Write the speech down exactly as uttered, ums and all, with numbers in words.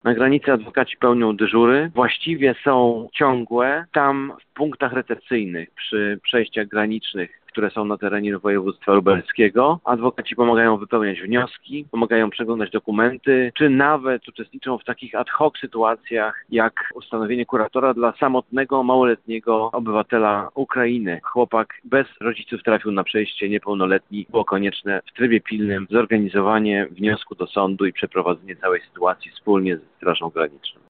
Na granicy adwokaci pełnią dyżury. Właściwie są ciągłe tam w punktach recepcyjnych przy przejściach granicznych, które są na terenie województwa lubelskiego. Adwokaci pomagają wypełniać wnioski, pomagają przeglądać dokumenty, czy nawet uczestniczą w takich ad hoc sytuacjach, jak ustanowienie kuratora dla samotnego, małoletniego obywatela Ukrainy. Chłopak bez rodziców trafił na przejście niepełnoletni. Było konieczne w trybie pilnym zorganizowanie wniosku do sądu i przeprowadzenie całej sytuacji wspólnie ze Strażą Graniczną.